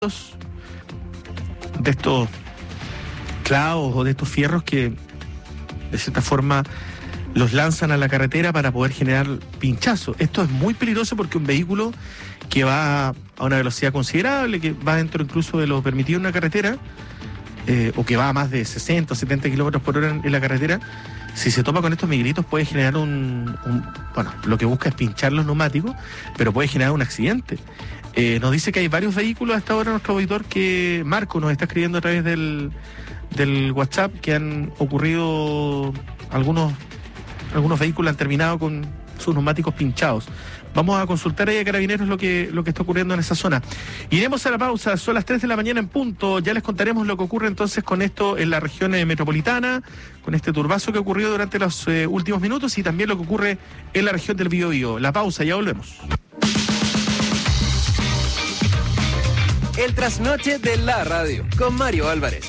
de estos clavos o de estos fierros que de cierta forma los lanzan a la carretera para poder generar pinchazos. Esto es muy peligroso porque un vehículo que va a una velocidad considerable, que va dentro incluso de lo permitido en una carretera, o que va a más de 60 o 70 kilómetros por hora en la carretera, si se topa con estos miguelitos puede generar bueno, lo que busca es pinchar los neumáticos, pero puede generar un accidente. Nos dice que hay varios vehículos hasta ahora, nuestro auditor, que Marco nos está escribiendo a través del WhatsApp, que han ocurrido algunos vehículos han terminado con sus neumáticos pinchados. Vamos a consultar ahí a Carabineros lo que está ocurriendo en esa zona. Iremos a la pausa, son las 3 de la mañana en punto. Ya les contaremos lo que ocurre entonces con esto en la región metropolitana, con este turbazo que ocurrió durante los últimos minutos y también lo que ocurre en la región del Biobío. La pausa, ya volvemos. El trasnoche de la radio, con Mario Álvarez.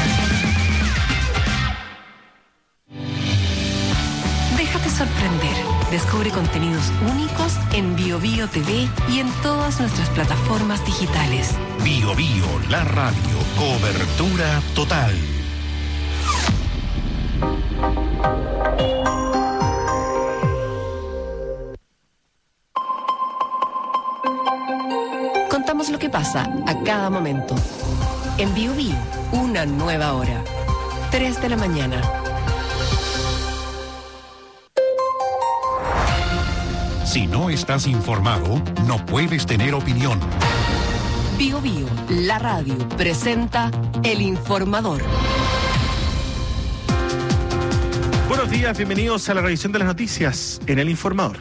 Déjate sorprender. Descubre contenidos únicos en BioBio TV y en todas nuestras plataformas digitales. BioBio, la radio. Cobertura total. Contamos lo que pasa a cada momento. En BioBio, una nueva hora. 3 de la mañana. Si no estás informado, no puedes tener opinión. BioBio, la radio, presenta El Informador. Buenos días, bienvenidos a la revisión de las noticias en El Informador.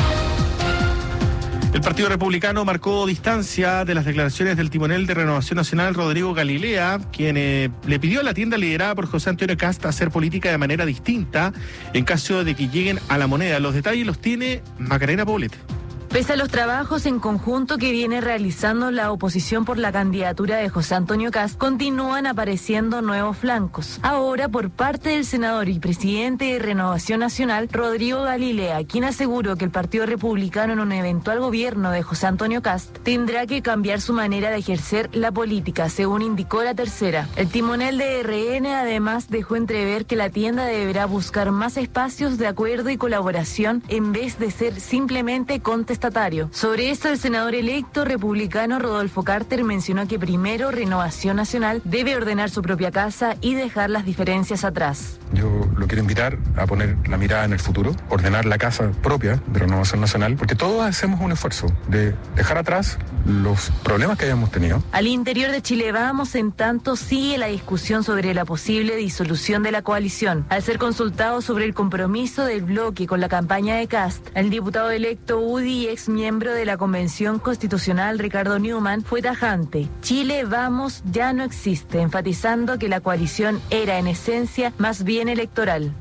El Partido Republicano marcó distancia de las declaraciones del timonel de Renovación Nacional, Rodrigo Galilea, quien le pidió a la tienda liderada por José Antonio Kast hacer política de manera distinta en caso de que lleguen a la moneda. Los detalles los tiene Macarena Poblete. Pese a los trabajos en conjunto que viene realizando la oposición por la candidatura de José Antonio Kast, continúan apareciendo nuevos flancos. Ahora, por parte del senador y presidente de Renovación Nacional, Rodrigo Galilea, quien aseguró que el Partido Republicano en un eventual gobierno de José Antonio Kast tendrá que cambiar su manera de ejercer la política, según indicó La Tercera. El timonel de RN además dejó entrever que la tienda deberá buscar más espacios de acuerdo y colaboración en vez de ser simplemente contestatario. Sobre esto, el senador electo republicano Rodolfo Carter mencionó que primero Renovación Nacional debe ordenar su propia casa y dejar las diferencias atrás. Yo lo quiero invitar a poner la mirada en el futuro, ordenar la casa propia de Renovación Nacional, porque todos hacemos un esfuerzo de dejar atrás los problemas que hayamos tenido. Al interior de Chile Vamos, en tanto, sigue la discusión sobre la posible disolución de la coalición. Al ser consultado sobre el compromiso del bloque con la campaña de Kast, el diputado electo UDI y ex miembro de la Convención Constitucional Ricardo Newman fue tajante. Chile Vamos ya no existe, enfatizando que la coalición era en esencia más bien electoral.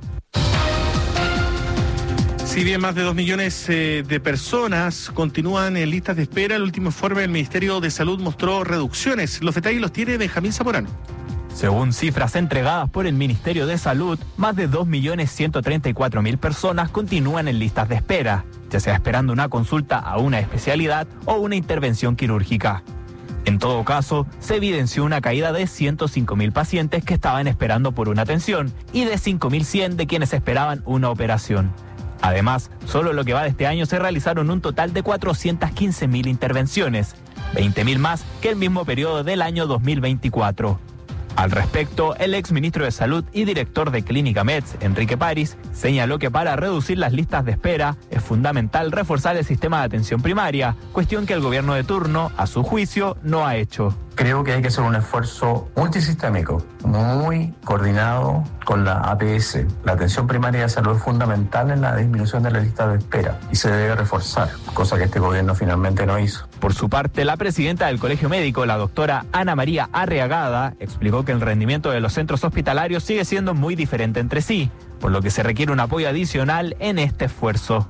Si bien más de 2 millones de personas continúan en listas de espera, el último informe del Ministerio de Salud mostró reducciones. Los detalles los tiene Benjamín Zamorano. Según cifras entregadas por el Ministerio de Salud, más de 2.134.000 personas continúan en listas de espera, ya sea esperando una consulta a una especialidad o una intervención quirúrgica. En todo caso, se evidenció una caída de 105.000 pacientes que estaban esperando por una atención y de 5.100 de quienes esperaban una operación. Además, solo lo que va de este año se realizaron un total de 415.000 intervenciones, 20.000 más que el mismo periodo del año 2024. Al respecto, el exministro de Salud y director de Clínica Meds, Enrique París, señaló que para reducir las listas de espera es fundamental reforzar el sistema de atención primaria, cuestión que el gobierno de turno, a su juicio, no ha hecho. Creo que hay que hacer un esfuerzo multisistémico, muy coordinado con la APS. La atención primaria de salud es fundamental en la disminución de la lista de espera y se debe reforzar, cosa que este gobierno finalmente no hizo. Por su parte, la presidenta del Colegio Médico, la doctora Ana María Arriagada, explicó que el rendimiento de los centros hospitalarios sigue siendo muy diferente entre sí, por lo que se requiere un apoyo adicional en este esfuerzo.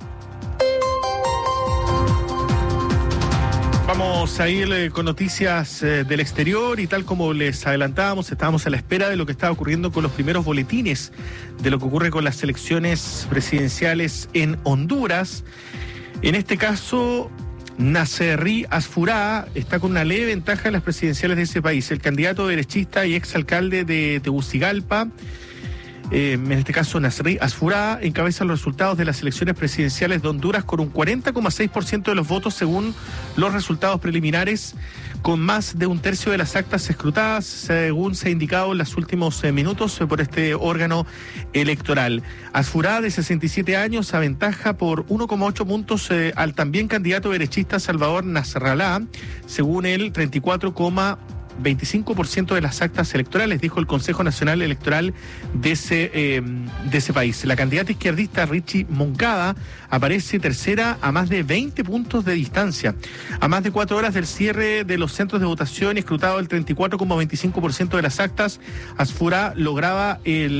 Vamos a ir con noticias del exterior y tal como les adelantábamos, estábamos a la espera de lo que estaba ocurriendo con los primeros boletines de lo que ocurre con las elecciones presidenciales en Honduras. En este caso, Nasserri Asfurá está con una leve ventaja en las presidenciales de ese país. El candidato derechista y exalcalde de Tegucigalpa, en este caso Nasserri Asfurá, encabeza los resultados de las elecciones presidenciales de Honduras con un 40,6% de los votos según los resultados preliminares, con más de un tercio de las actas escrutadas, según se ha indicado en los últimos minutos por este órgano electoral. Asfurá, de 67 años, aventaja por 1,8 puntos al también candidato derechista Salvador Nasrallah, según él, 34,25% de las actas electorales, dijo el Consejo Nacional Electoral de ese país. La candidata izquierdista Richie Moncada aparece tercera a más de 20 puntos de distancia. A más de 4 horas del cierre de los centros de votación y escrutado el 34,25% de las actas, Asfurá lograba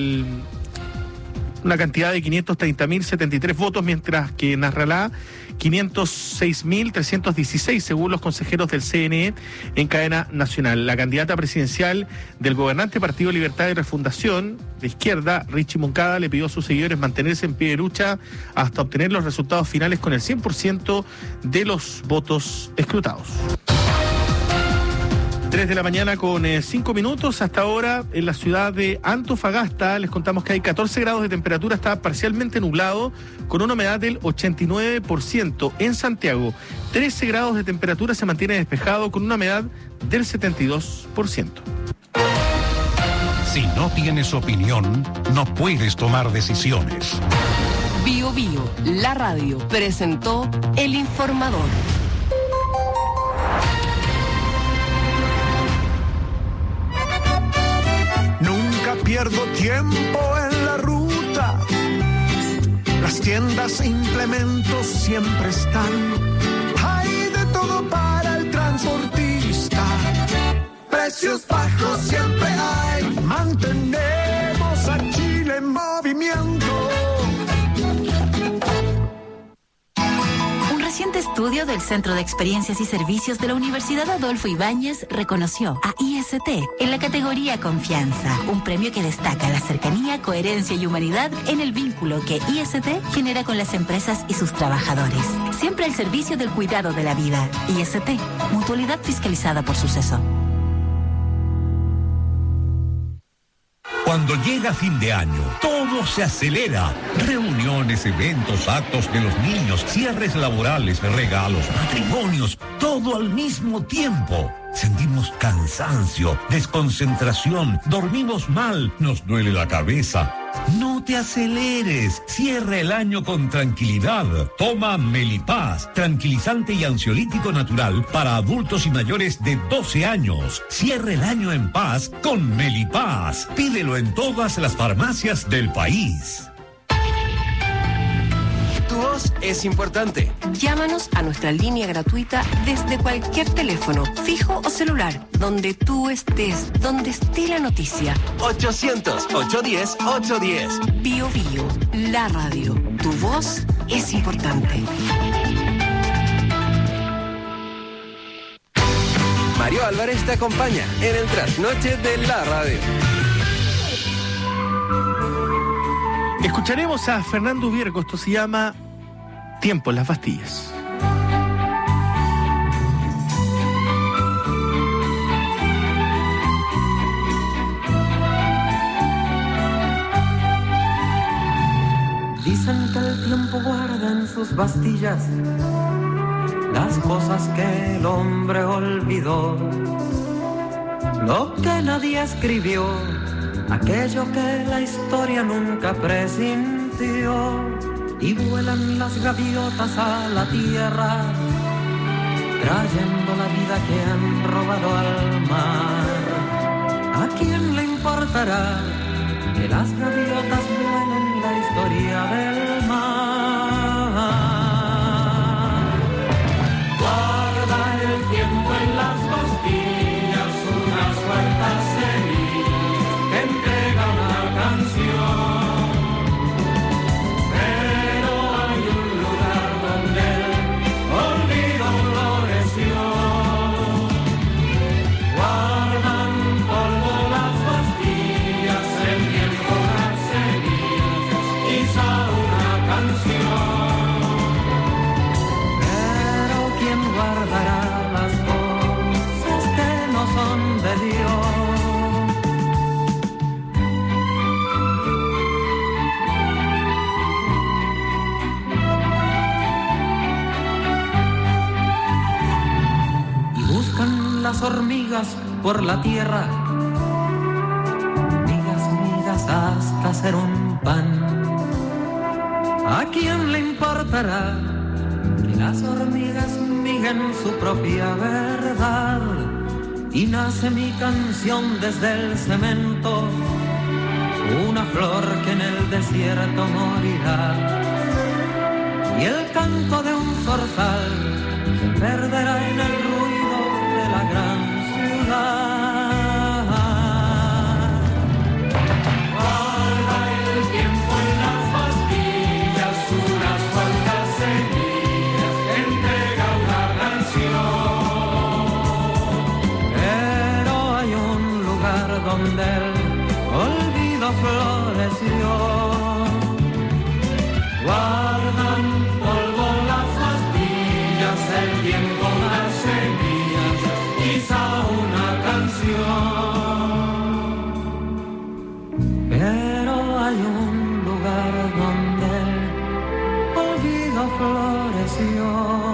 una cantidad de 530.073 votos, mientras que Nasrallah 506.316, según los consejeros del CNE en cadena nacional. La candidata presidencial del gobernante Partido Libertad y Refundación de izquierda, Richie Moncada, le pidió a sus seguidores mantenerse en pie de lucha hasta obtener los resultados finales con el 100% de los votos escrutados. 3 de la mañana con 5 minutos. Hasta ahora en la ciudad de Antofagasta les contamos que hay 14 grados de temperatura, está parcialmente nublado con una humedad del 89%. En Santiago, 13 grados de temperatura, se mantiene despejado con una humedad del 72%. Si no tienes opinión, no puedes tomar decisiones. Bio Bio, la radio, presentó El Informador. Pierdo tiempo en la ruta. Las tiendas e implementos siempre están. Hay de todo para el transportista. Precios bajos siempre hay. Mantenemos a Chile en movimiento. Un reciente estudio del Centro de Experiencias y Servicios de la Universidad Adolfo Ibáñez reconoció a IST en la categoría Confianza, un premio que destaca la cercanía, coherencia y humanidad en el vínculo que IST genera con las empresas y sus trabajadores. Siempre al servicio del cuidado de la vida. IST, mutualidad fiscalizada por Suceso. Cuando llega fin de año, todo se acelera. Reuniones, eventos, actos de los niños, cierres laborales, regalos, matrimonios, todo al mismo tiempo. Sentimos cansancio, desconcentración, dormimos mal, nos duele la cabeza. No te aceleres, cierra el año con tranquilidad. Toma Melipaz, tranquilizante y ansiolítico natural para adultos y mayores de 12 años. Cierra el año en paz con Melipaz. Pídelo en todas las farmacias del país. Tu voz es importante. Llámanos a nuestra línea gratuita desde cualquier teléfono, fijo o celular, donde tú estés, donde esté la noticia. 800-810-810. Bio Bio, la radio. Tu voz es importante. Mario Álvarez te acompaña en el trasnoche de la radio. Escucharemos a Fernando Viergo, esto se llama Tiempo en las Bastillas. Dicen que el tiempo guarda en sus bastillas las cosas que el hombre olvidó, lo que nadie escribió, aquello que la historia nunca presintió. Y vuelan las gaviotas a la tierra, trayendo la vida que han robado al mar. ¿A quién le importará que las gaviotas vuelen la historia del mar? Guarda el tiempo en las bastillas unas cuantas semillas que entrega una canción. Una de Dios. Y buscan las hormigas por la tierra, migas hasta hacer un pan. ¿A quién le importará que las hormigas miguen su propia verdad? Y nace mi canción desde el cemento, una flor que en el desierto morirá. Y el canto de un zorzal se perderá en el ruido de la gran ciudad. Donde el olvido floreció, guardan polvo las pastillas, el tiempo, las semillas, quizá una canción. Pero hay un lugar donde el olvido floreció.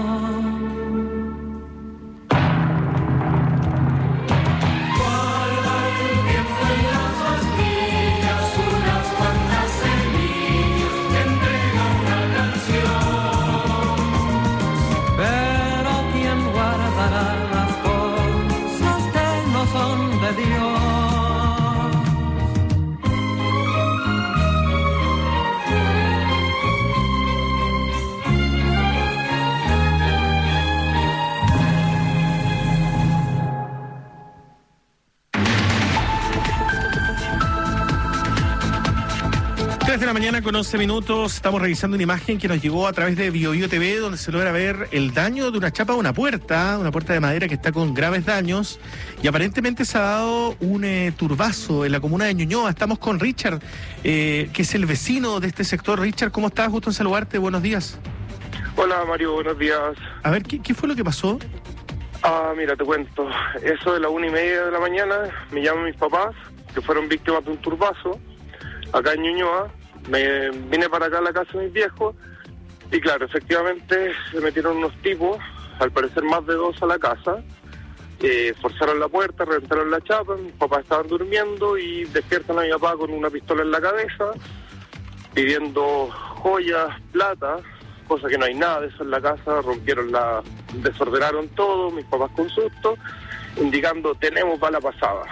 De la mañana con 11 minutos, estamos revisando una imagen que nos llegó a través de BioBio TV, donde se logra ver el daño de una chapa de una puerta de madera que está con graves daños, y aparentemente se ha dado un turbazo en la comuna de Ñuñoa. Estamos con Richard, que es el vecino de este sector. Richard, ¿cómo estás? Gusto en saludarte, buenos días. Hola Mario, buenos días. A ver, ¿qué fue lo que pasó? Mira, te cuento, eso de la 1:30 de la mañana, me llaman mis papás, que fueron víctimas de un turbazo, acá en Ñuñoa. Me vine para acá a la casa de mis viejos y claro, efectivamente se metieron unos tipos, al parecer más de 2 a la casa, forzaron la puerta, reventaron la chapa, mis papás estaban durmiendo y despiertan a mi papá con una pistola en la cabeza, pidiendo joyas, plata, cosa que no hay nada de eso en la casa, desordenaron todo, mis papás con susto, indicando tenemos bala pasada.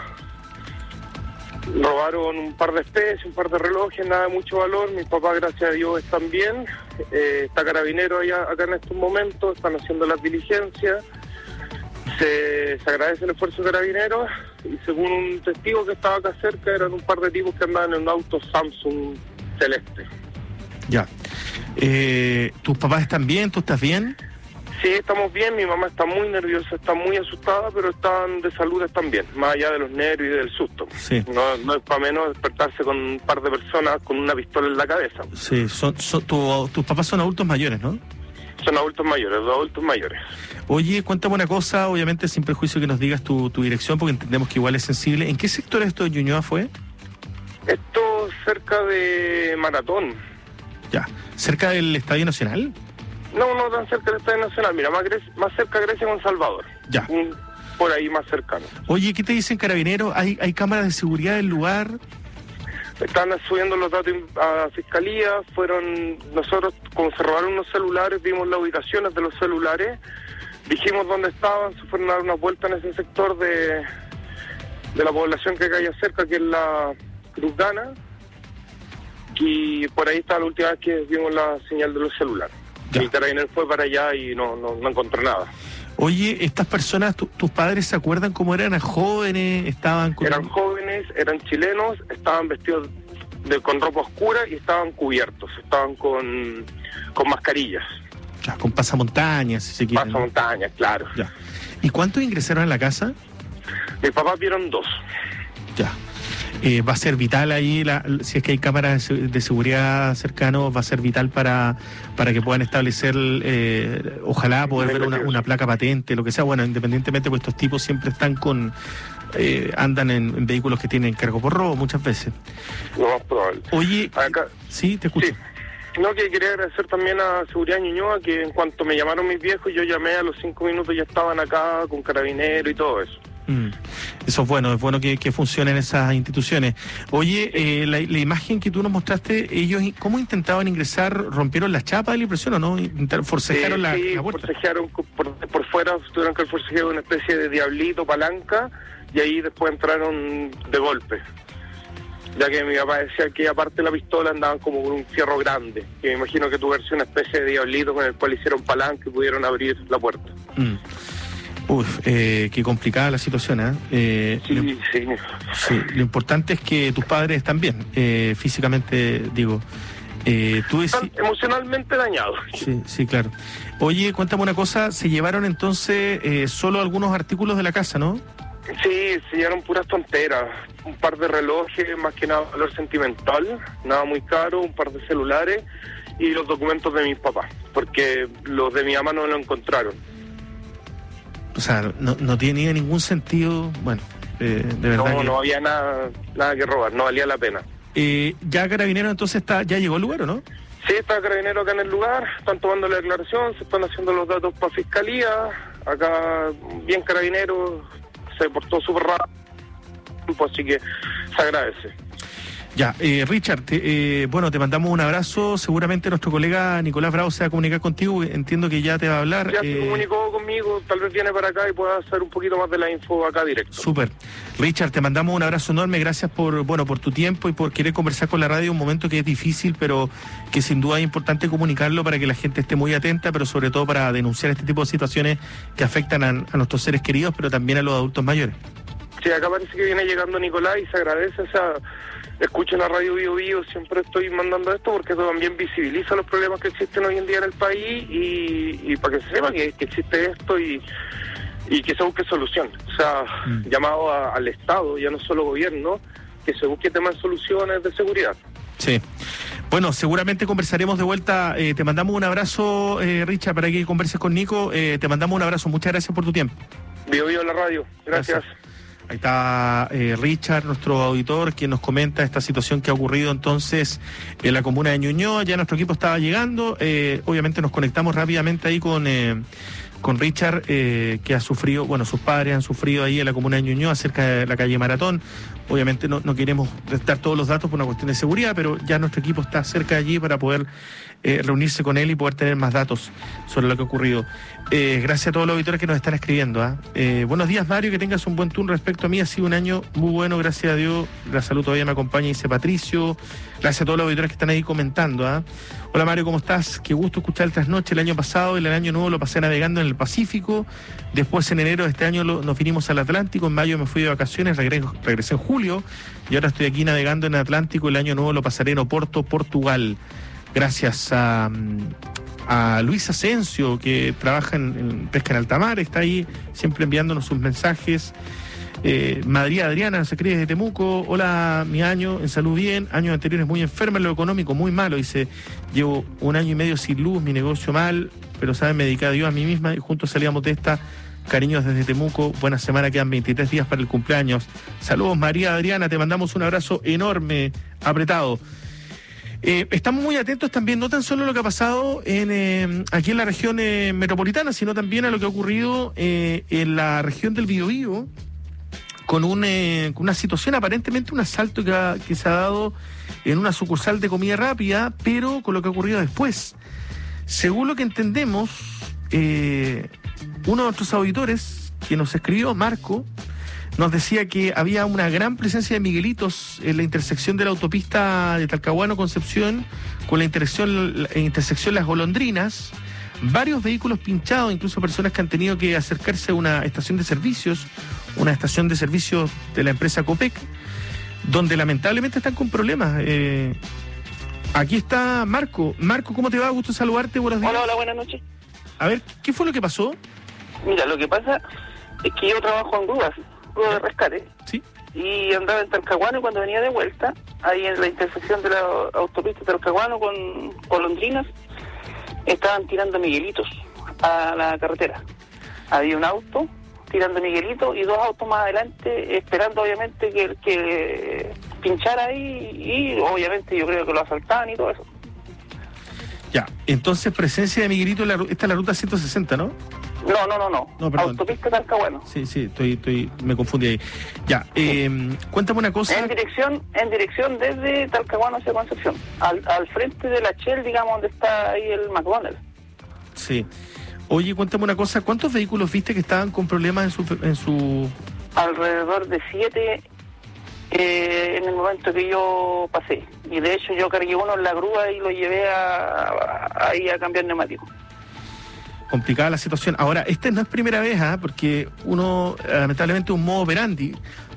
Robaron un par de especies, un par de relojes, nada de mucho valor. Mis papás, gracias a Dios, están bien. Está Carabinero acá en estos momentos, están haciendo las diligencias. Se agradece el esfuerzo de Carabineros y según un testigo que estaba acá cerca, eran un par de tipos que andaban en un auto Samsung celeste. Ya. ¿Tus papás están bien? ¿Tú estás bien? Sí, estamos bien, mi mamá está muy nerviosa, está muy asustada, pero están de salud, están bien, más allá de los nervios y del susto. Sí. No es para menos despertarse con un par de personas con una pistola en la cabeza. Sí, tus papás son adultos mayores, ¿no? Son adultos mayores, 2 adultos mayores. Oye, cuéntame una cosa, obviamente sin prejuicio que nos digas tu dirección, porque entendemos que igual es sensible. ¿En qué sector esto de Ñuñoa fue? Esto cerca de Maratón. Ya, ¿cerca del Estadio Nacional? No tan cerca del Estadio Nacional, mira, más cerca Grecia con Salvador. Ya. Por ahí más cercano. Oye, ¿qué te dicen Carabineros? ¿Hay cámaras de seguridad del lugar? Están subiendo los datos a Fiscalía, nosotros, como se robaron unos celulares, vimos las ubicaciones de los celulares, dijimos dónde estaban, se fueron a dar una vuelta en ese sector de la población que hay cerca, que es la Cruzgana, y por ahí está la última vez que vimos la señal de los celulares. Ya. El carabinero fue para allá y no encontró nada. Oye, estas personas, ¿tus padres se acuerdan cómo eran? ¿Eran jóvenes? Eran jóvenes, eran chilenos, estaban vestidos con ropa oscura y estaban cubiertos, estaban con mascarillas. Ya, con pasamontañas, si se quiere. Pasamontañas, claro. Ya. ¿Y cuántos ingresaron a la casa? Mis papás vieron 2. Ya. Va a ser vital ahí, si es que hay cámaras de seguridad cercanos, va a ser vital para que puedan establecer, ojalá poder ver una placa patente, lo que sea. Bueno, independientemente, pues estos tipos siempre están andan en vehículos que tienen cargo por robo muchas veces. Lo más probable. Oye, sí, te escucho. Sí. No, que quería agradecer también a Seguridad Ñuñoa, que en cuanto me llamaron mis viejos, yo llamé, a los 5 minutos ya estaban acá con carabineros y todo eso. Eso es bueno que funcionen esas instituciones. Oye, la imagen que tú nos mostraste, ellos, ¿cómo intentaban ingresar? ¿Rompieron la chapa de la impresión o no? ¿Forcejaron la puerta? Forcejaron por fuera, tuvieron que forcejear una especie de diablito, palanca, y ahí después entraron de golpe. Ya que mi papá decía que aparte de la pistola andaban como con un fierro grande, que me imagino que tuvo una especie de diablito con el cual hicieron palanca y pudieron abrir la puerta. Qué complicada la situación, ¿eh? Sí, lo importante es que tus padres están bien, físicamente, digo. Están emocionalmente dañados. Sí, claro. Oye, cuéntame una cosa, se llevaron entonces solo algunos artículos de la casa, ¿no? Sí, se llevaron puras tonteras, un par de relojes, más que nada valor sentimental, nada muy caro, un par de celulares y los documentos de mis papás, porque los de mi mamá no lo encontraron. O sea, no tenía ningún sentido, bueno, de verdad. No había nada que robar, no valía la pena. ¿Ya Carabineros entonces ya llegó al lugar o no? Sí, está Carabineros acá en el lugar, están tomando la declaración, se están haciendo los datos para Fiscalía, acá bien Carabineros, se portó súper rápido, así que se agradece. Ya, Richard, te mandamos un abrazo. Seguramente nuestro colega Nicolás Bravo se va a comunicar contigo. Entiendo que ya te va a hablar. Ya se comunicó conmigo, tal vez viene para acá y pueda hacer un poquito más de la info acá directo. Súper. Richard, te mandamos un abrazo enorme. Gracias por tu tiempo y por querer conversar con la radio. Un momento que es difícil, pero que sin duda es importante comunicarlo para que la gente esté muy atenta, pero sobre todo para denunciar este tipo de situaciones que afectan a nuestros seres queridos, pero también a los adultos mayores. Sí, acá parece que viene llegando Nicolás y se agradece escuchen la radio Bio Bio, siempre estoy mandando esto porque eso también visibiliza los problemas que existen hoy en día en el país y para que se sepa que existe esto y que se busque solución. O sea, llamado al Estado, ya no solo gobierno, que se busque temas de soluciones de seguridad. Sí. Bueno, seguramente conversaremos de vuelta. Te mandamos un abrazo, Richard, para que converses con Nico. Te mandamos un abrazo. Muchas gracias por tu tiempo. Bio Bio la radio. Gracias. Ahí está Richard, nuestro auditor, quien nos comenta esta situación que ha ocurrido entonces en la comuna de Ñuñoa. Ya nuestro equipo estaba llegando. Obviamente nos conectamos rápidamente ahí con Richard, que ha sufrido, sus padres han sufrido ahí en la comuna de Ñuñoa, cerca de la calle Maratón. Obviamente no queremos dar todos los datos por una cuestión de seguridad, pero ya nuestro equipo está cerca de allí para poder reunirse con él y poder tener más datos sobre lo que ha ocurrido. Gracias a todos los auditores que nos están escribiendo. Buenos días, Mario, que tengas un buen turno. Respecto a mí, ha sido un año muy bueno, gracias a Dios. La salud todavía me acompaña, dice Patricio. Gracias a todos los auditores que están ahí comentando. Hola, Mario, ¿cómo estás? Qué gusto escuchar el trasnoche. El año pasado y el año nuevo lo pasé navegando en el Pacífico. Después, en enero de este año, nos vinimos al Atlántico. En mayo me fui de vacaciones, regresé en julio. Y ahora estoy aquí navegando en el Atlántico. El año nuevo lo pasaré en Oporto, Portugal. Gracias a Luis Asensio, que trabaja en pesca en alta mar, está ahí siempre enviándonos sus mensajes. Madrid Adriana nos escribe desde Temuco. Hola, mi año en salud bien, años anteriores muy enferma, en lo económico muy malo, dice, llevo 1 año y medio sin luz, mi negocio mal, pero saben, me dediqué a Dios, a mí misma, y juntos salíamos de esta. Cariños desde Temuco, buena semana, quedan 23 días para el cumpleaños. Saludos, María Adriana, te mandamos un abrazo enorme, apretado. Estamos muy atentos también, no tan solo a lo que ha pasado aquí en la región metropolitana, sino también a lo que ha ocurrido en la región del Biobío, con una situación, aparentemente un asalto que se ha dado en una sucursal de comida rápida, pero con lo que ha ocurrido después. Según lo que entendemos, uno de nuestros auditores que nos escribió, Marco, nos decía que había una gran presencia de miguelitos en la intersección de la autopista de Talcahuano-Concepción con la intersección Las Golondrinas, varios vehículos pinchados, incluso personas que han tenido que acercarse a una estación de servicios de la empresa Copec, donde lamentablemente están con problemas. Aquí está Marco. Marco, ¿cómo te va? Gusto saludarte, buenos días. Hola, buenas noches. A ver, ¿qué fue lo que pasó? Mira, lo que pasa es que yo trabajo en grúa de rescate. ¿Sí? y andaba en Talcahuano, y cuando venía de vuelta, ahí en la intersección de la autopista Talcahuano con Golondrinas, estaban tirando miguelitos a la carretera. Había un auto tirando miguelitos y 2 autos más adelante esperando obviamente que pinchara ahí, y obviamente yo creo que lo asaltaban y todo eso. Ya, entonces presencia de Miguelito, esta es la ruta 160, ¿no? No, perdón. Autopista Talcahuano. Sí, me confundí ahí. Ya, cuéntame una cosa. En dirección desde Talcahuano hacia Concepción, al frente de la Shell, digamos, donde está ahí el McDonald's. Sí. Oye, cuéntame una cosa, ¿cuántos vehículos viste que estaban con problemas en su... Alrededor de 7 en el momento que yo pasé. Y de hecho yo cargué uno en la grúa y lo llevé ahí a cambiar neumático. Complicada la situación. Ahora, esta no es primera vez, porque uno, lamentablemente, un modo operandi.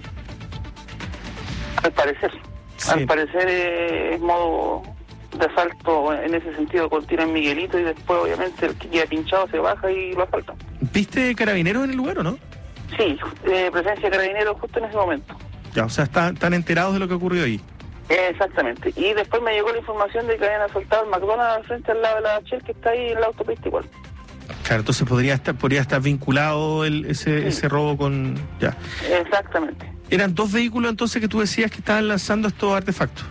Al parecer es modo de asalto en ese sentido, con tiro en Miguelito, y después obviamente el que queda pinchado se baja y lo asaltan. ¿Viste carabineros en el lugar o no? Sí, presencia de carabineros justo en ese momento. Ya, o sea, están enterados de lo que ocurrió ahí. Exactamente. Y después me llegó la información de que habían asaltado el McDonald's al frente al lado de la Shell, que está ahí en la autopista igual. Claro, entonces podría estar vinculado ese robo con... Ya. Exactamente. ¿Eran 2 vehículos entonces que tú decías que estaban lanzando estos artefactos?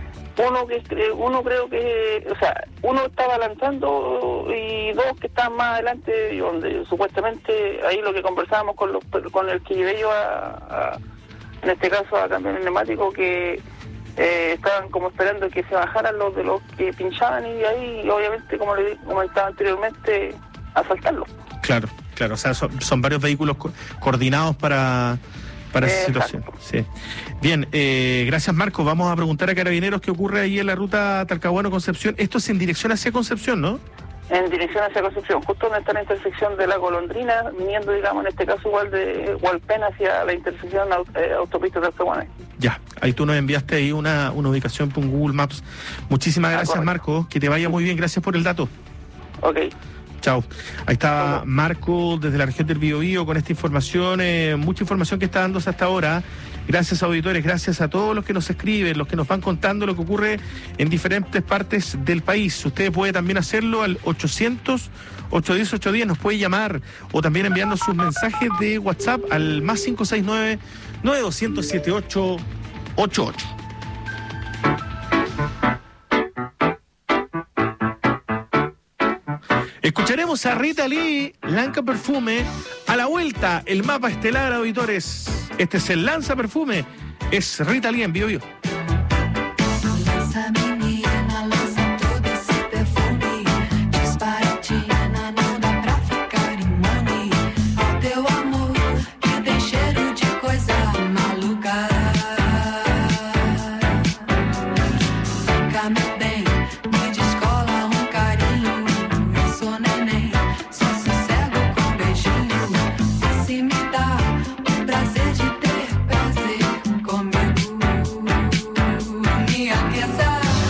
Uno estaba lanzando y 2 que estaban más adelante, y donde supuestamente ahí lo que conversábamos con el que llevé yo en este caso a cambiar el neumático, que estaban como esperando que se bajaran los de los que pinchaban, y ahí obviamente, como le comentaba anteriormente, asaltarlo. Claro, o sea, son varios vehículos coordinados para esa situación. Sí. Bien, gracias Marco. Vamos a preguntar a Carabineros qué ocurre ahí en la ruta Talcahuano-Concepción. Esto es en dirección hacia Concepción, ¿no? En dirección hacia Concepción, justo donde está la intersección de la Golondrina, viniendo, digamos, en este caso igual de Hualpén hacia la intersección autopista Talcahuano. Ya, ahí tú nos enviaste ahí una ubicación por Google Maps. Muchísimas gracias, correcto. Marco, que te vaya muy bien, gracias por el dato. Ok. Chao. Ahí está Marco desde la región del Biobío con esta información, mucha información que está dándose hasta ahora. Gracias, auditores, gracias a todos los que nos escriben, los que nos van contando lo que ocurre en diferentes partes del país. Usted puede también hacerlo al 800-810-810, nos puede llamar, o también enviarnos sus mensajes de WhatsApp al más 569-9200-7888. Escucharemos a Rita Lee, Lanza Perfume. A la vuelta, el mapa estelar, auditores. Este es el Lanza Perfume. Es Rita Lee en Biobío. Minha criança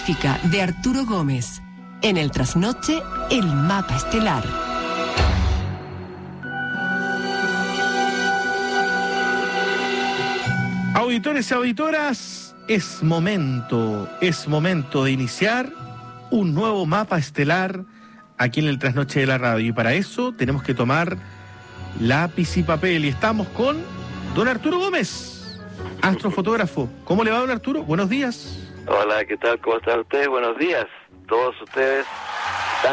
científica de Arturo Gómez. En el trasnoche, el mapa estelar. Auditores y auditoras, es momento de iniciar un nuevo mapa estelar aquí en el Trasnoche de la Radio. Y para eso tenemos que tomar lápiz y papel. Y estamos con don Arturo Gómez, astrofotógrafo. ¿Cómo le va, don Arturo? Buenos días. Hola, ¿qué tal? ¿Cómo están ustedes? Buenos días. Todos ustedes están...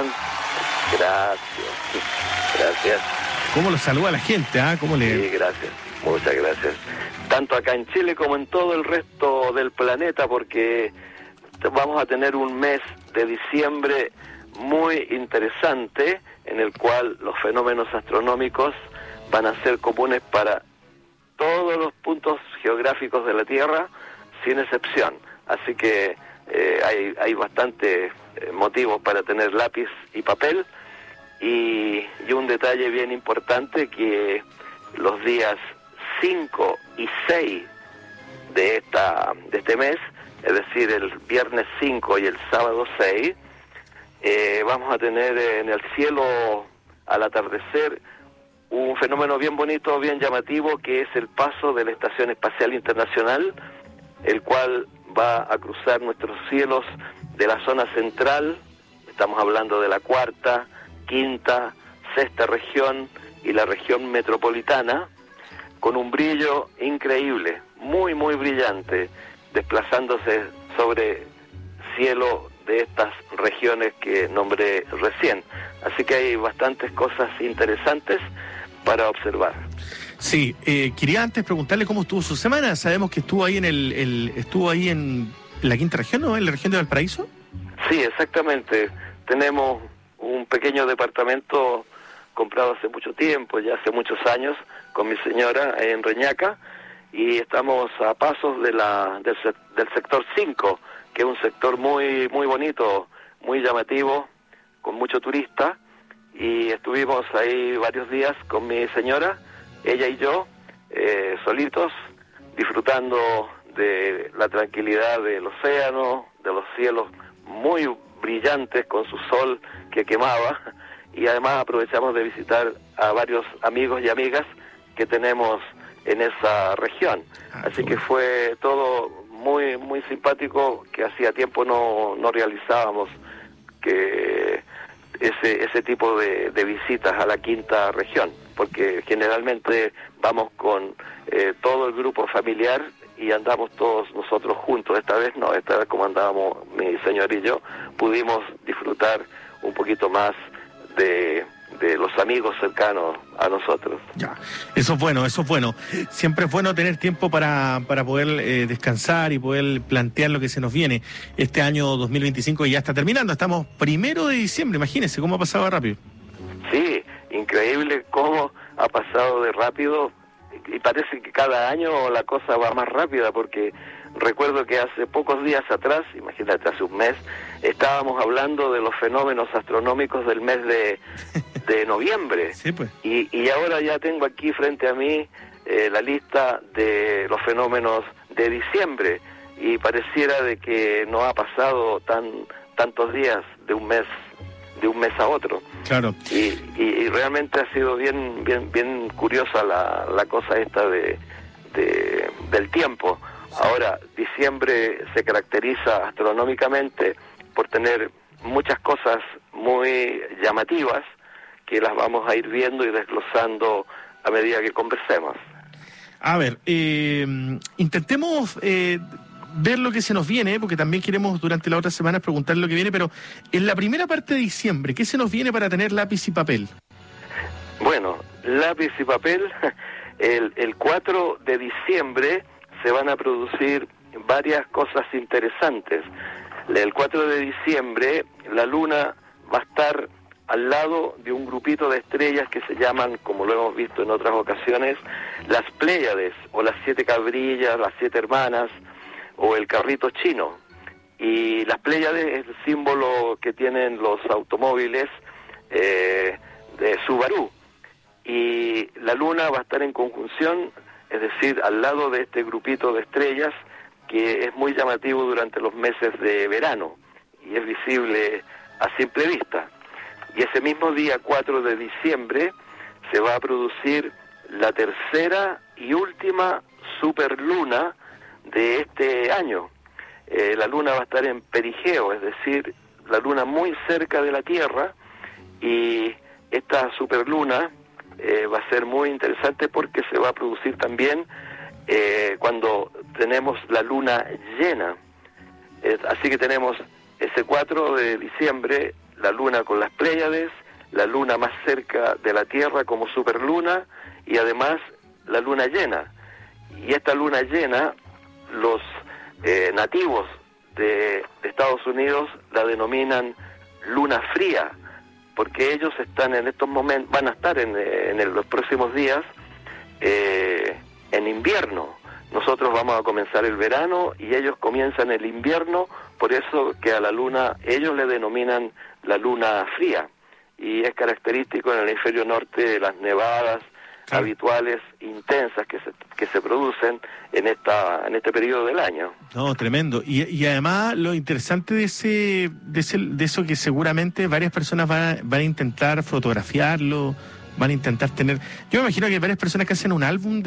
Gracias. ¿Cómo lo saluda la gente? Sí, gracias. Muchas gracias. Tanto acá en Chile como en todo el resto del planeta, porque vamos a tener un mes de diciembre muy interesante, en el cual los fenómenos astronómicos van a ser comunes para todos los puntos geográficos de la Tierra, sin excepción. Así que hay bastantes motivos para tener lápiz y papel, y un detalle bien importante, que los días 5 y 6 de este mes, es decir, el viernes 5 y el sábado 6, vamos a tener en el cielo al atardecer un fenómeno bien bonito, bien llamativo, que es el paso de la Estación Espacial Internacional, el cual va a cruzar nuestros cielos de la zona central. Estamos hablando de la cuarta, quinta, sexta región y la región metropolitana, con un brillo increíble, muy muy brillante, desplazándose sobre cielo de estas regiones que nombré recién. Así que hay bastantes cosas interesantes para observar. Sí, quería antes preguntarle cómo estuvo su semana. Sabemos que estuvo ahí en la quinta región, ¿no? En la región de Valparaíso. Sí, exactamente. Tenemos un pequeño departamento comprado hace mucho tiempo, ya hace muchos años, con mi señora en Reñaca, y estamos a pasos del sector 5, que es un sector muy muy bonito, muy llamativo, con mucho turista, y estuvimos ahí varios días con mi señora, ella y yo, solitos, disfrutando de la tranquilidad del océano, de los cielos muy brillantes con su sol que quemaba, y además aprovechamos de visitar a varios amigos y amigas que tenemos en esa región. Así que fue todo muy muy simpático, que hacía tiempo no realizábamos que ese tipo de visitas a la quinta región, porque generalmente vamos con todo el grupo familiar y andamos todos nosotros juntos. Esta vez no, esta vez como andábamos mi señor y yo, pudimos disfrutar un poquito más de los amigos cercanos a nosotros. Ya, eso es bueno, eso es bueno. Siempre es bueno tener tiempo para poder descansar y poder plantear lo que se nos viene. Este año 2025 ya está terminando, estamos 1 de diciembre, imagínense cómo ha pasado rápido. Sí, increíble cómo ha pasado de rápido, y parece que cada año la cosa va más rápida, porque recuerdo que hace pocos días atrás, imagínate, hace un mes, estábamos hablando de los fenómenos astronómicos del mes de noviembre. Sí, pues. Y ahora ya tengo aquí frente a mí la lista de los fenómenos de diciembre, y pareciera de que no ha pasado tantos días de un mes a otro. Claro. Y realmente ha sido bien curiosa la cosa esta del tiempo. Ahora, diciembre se caracteriza astronómicamente por tener muchas cosas muy llamativas, que las vamos a ir viendo y desglosando a medida que conversemos. A ver, intentemos ver lo que se nos viene, porque también queremos durante la otra semana preguntar lo que viene, pero en la primera parte de diciembre, ¿qué se nos viene para tener lápiz y papel? Bueno, lápiz y papel, el 4 de diciembre se van a producir varias cosas interesantes. El 4 de diciembre la luna va a estar al lado de un grupito de estrellas que se llaman, como lo hemos visto en otras ocasiones, las Pléyades, o las 7 cabrillas, las 7 hermanas, o el carrito chino. Y las Pléyades es el símbolo que tienen los automóviles de Subaru. Y la luna va a estar en conjunción, es decir, al lado de este grupito de estrellas, que es muy llamativo durante los meses de verano. y es visible a simple vista. Y ese mismo día, 4 de diciembre, se va a producir la tercera y última superluna de este año. La luna va a estar en perigeo, es decir, la luna muy cerca de la Tierra, y esta superluna va a ser muy interesante porque se va a producir también cuando tenemos la luna llena. Así que tenemos ese 4 de diciembre, la luna con las Pléyades, la luna más cerca de la Tierra como superluna, y además la luna llena. Y esta luna llena, los nativos de Estados Unidos la denominan luna fría, porque ellos están en estos momentos, van a estar en los próximos días en invierno. Nosotros vamos a comenzar el verano y ellos comienzan el invierno, por eso que a la luna ellos le denominan la luna fría, y es característico en el hemisferio norte las nevadas habituales intensas que se producen en este periodo del año. No, tremendo. Y además lo interesante de eso que seguramente varias personas van a intentar fotografiarlo, van a intentar tener. Yo me imagino que hay varias personas que hacen un álbum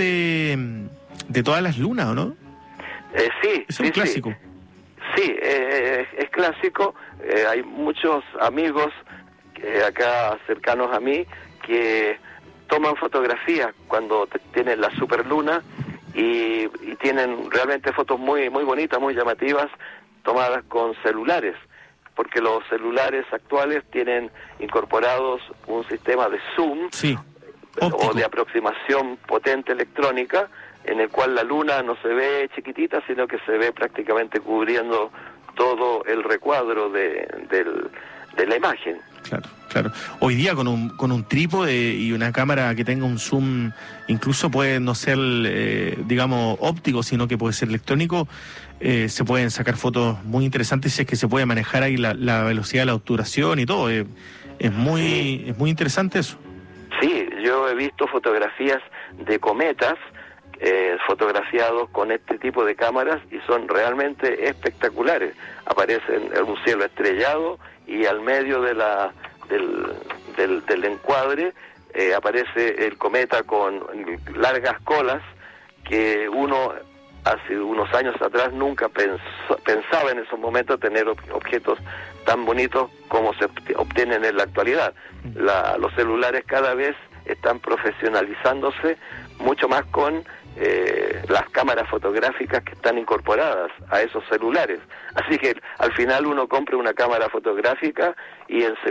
de todas las lunas, ¿o no? Sí, es un clásico. Sí, es clásico. Hay muchos amigos acá cercanos a mí que toman fotografías cuando tienen la superluna y tienen realmente fotos muy muy bonitas, muy llamativas, tomadas con celulares, porque los celulares actuales tienen incorporados un sistema de zoom, o de aproximación potente electrónica, en el cual la luna no se ve chiquitita, sino que se ve prácticamente cubriendo todo el recuadro de la imagen. Claro. Hoy día con un trípode y una cámara que tenga un zoom, incluso puede no ser, digamos, óptico, sino que puede ser electrónico, se pueden sacar fotos muy interesantes si es que se puede manejar ahí la velocidad de la obturación y todo. Es muy interesante eso. Sí, yo he visto fotografías de cometas fotografiados con este tipo de cámaras y son realmente espectaculares. Aparecen en un cielo estrellado y al medio de del encuadre aparece el cometa con largas colas que uno hace unos años atrás nunca pensaba en esos momentos tener objetos tan bonitos como se obtienen en la actualidad. Los celulares cada vez están profesionalizándose mucho más con las cámaras fotográficas que están incorporadas a esos celulares. Así que al final uno compra una cámara fotográfica y en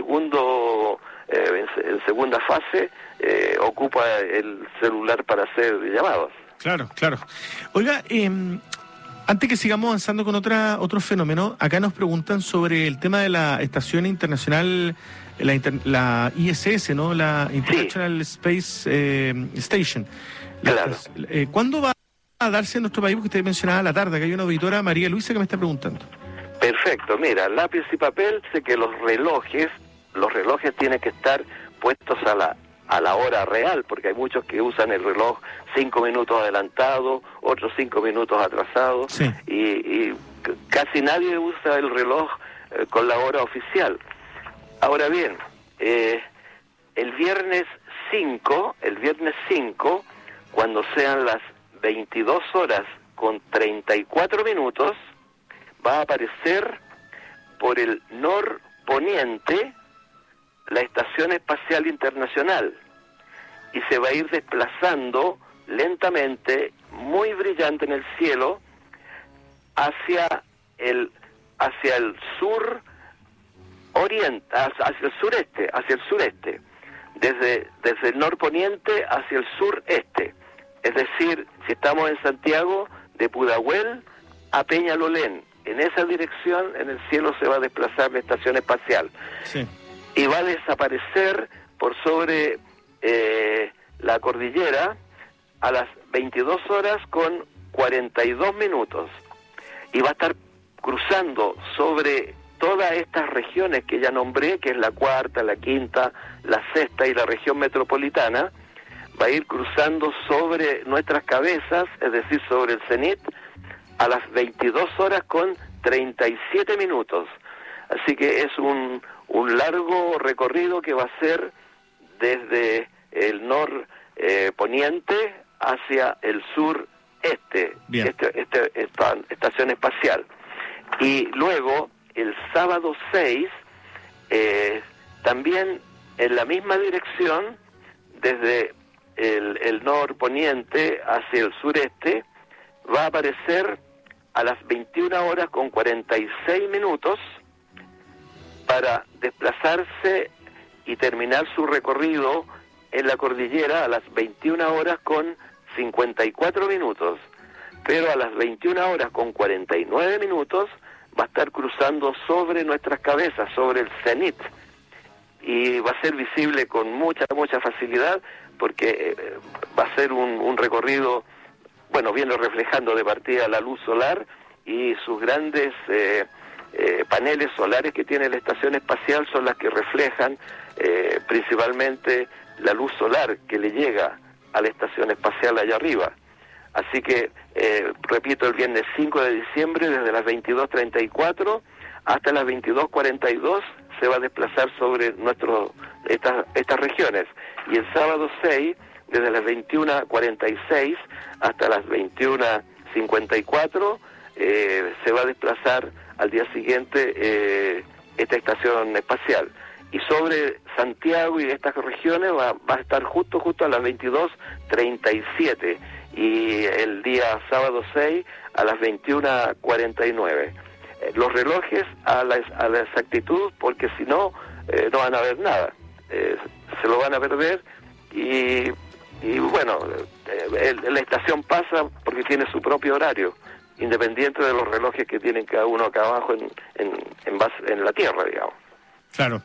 segunda fase ocupa el celular para hacer llamados. Claro. Oiga, antes que sigamos avanzando con otro fenómeno, acá nos preguntan sobre el tema de la estación internacional, la ISS, ¿no? La International Space Station. Claro. ¿Cuándo va a darse en nuestro país? Porque usted mencionaba a la tarde, que hay una auditora, María Luisa, que me está preguntando. Perfecto, mira, lápiz y papel, sé que los relojes tienen que estar puestos a la hora real, porque hay muchos que usan el reloj 5 minutos adelantado, otros 5 minutos atrasado, y casi nadie usa el reloj con la hora oficial. Ahora bien, el viernes 5, cuando sean las 22 horas con 34 minutos, va a aparecer por el norponiente la Estación Espacial Internacional y se va a ir desplazando lentamente, muy brillante en el cielo, hacia el sur oriente, hacia el sureste, desde el norponiente hacia el sureste. Es decir, si estamos en Santiago, de Pudahuel a Peñalolén, en esa dirección en el cielo se va a desplazar la estación espacial. Sí. Y va a desaparecer por sobre la cordillera a las 22 horas con 42 minutos. Y va a estar cruzando sobre todas estas regiones que ya nombré, que es la cuarta, la quinta, la sexta y la región metropolitana. Va a ir cruzando sobre nuestras cabezas, es decir, sobre el cenit, a las 22 horas con 37 minutos. Así que es un largo recorrido que va a ser desde el poniente hacia el sureste, esta estación espacial. Y luego, el sábado 6, también en la misma dirección, desde el norponiente hacia el sureste, va a aparecer a las 21:46 para desplazarse y terminar su recorrido en la cordillera a las 21:54. Pero a las 21:49 va a estar cruzando sobre nuestras cabezas, sobre el cenit, y va a ser visible con mucha facilidad, porque va a ser un recorrido, bueno, viene reflejando de partida la luz solar y sus grandes paneles solares que tiene la estación espacial son las que reflejan principalmente la luz solar que le llega a la estación espacial allá arriba. Así que, repito, el viernes 5 de diciembre, desde las 22:34 hasta las 22:42, se va a desplazar sobre estas regiones. Y el sábado 6, desde las 21:46 hasta las 21:54, se va a desplazar al día siguiente esta estación espacial. Y sobre Santiago y estas regiones va a estar justo a las 22:37, y el día sábado 6 a las 21:49. Los relojes a la exactitud, porque si no, no van a ver nada. Se lo van a perder, y bueno, la estación pasa porque tiene su propio horario, independiente de los relojes que tienen cada uno acá abajo en la Tierra, digamos. Claro.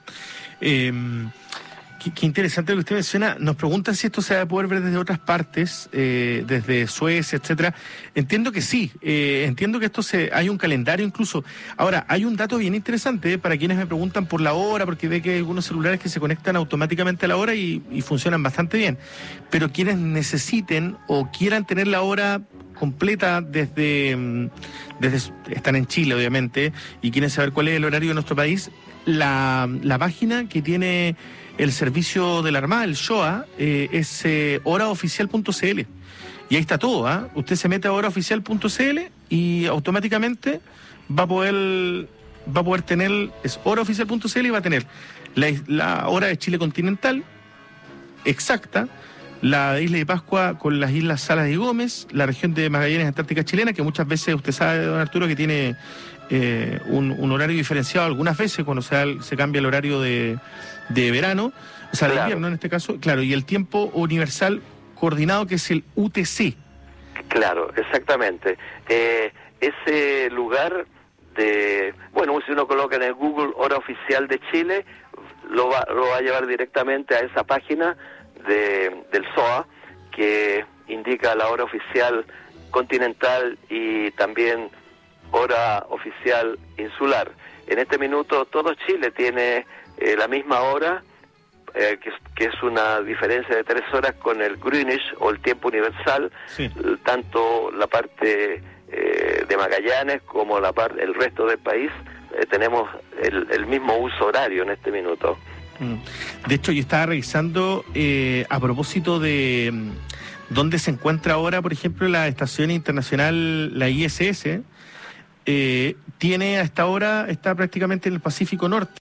Qué interesante lo que usted menciona. Nos preguntan si esto se va a poder ver desde otras partes, desde Suecia, etcétera. Entiendo que sí. Entiendo que hay un calendario incluso. Ahora, hay un dato bien interesante para quienes me preguntan por la hora, porque ve que hay algunos celulares que se conectan automáticamente a la hora y funcionan bastante bien. Pero quienes necesiten o quieran tener la hora completa desde están en Chile, obviamente, y quieren saber cuál es el horario de nuestro país, la página que tiene el servicio de la Armada, el SHOA, es horaoficial.cl. Y ahí está todo, ¿ah? Usted se mete a horaoficial.cl y automáticamente va a poder tener, es horaoficial.cl, y va a tener la hora de Chile continental exacta, la de Isla de Pascua con las Islas Salas y Gómez, la región de Magallanes Antártica chilena, que muchas veces usted sabe, don Arturo, que tiene un horario diferenciado algunas veces cuando se cambia el horario de verano, o sea, de invierno en este caso, claro, y el tiempo universal coordinado, que es el UTC. Claro, exactamente. Ese lugar bueno, si uno coloca en el Google Hora Oficial de Chile, lo va a llevar directamente a esa página del SOA, que indica la hora oficial continental y también hora oficial insular. En este minuto todo Chile tiene la misma hora, que es una diferencia de 3 horas con el Greenwich o el tiempo universal. Sí. Tanto la parte de Magallanes como el resto del país tenemos el mismo uso horario en este minuto. De hecho, yo estaba revisando a propósito de dónde se encuentra ahora, por ejemplo, la estación internacional, la ISS. Tiene a esta hora, está prácticamente en el Pacífico Norte.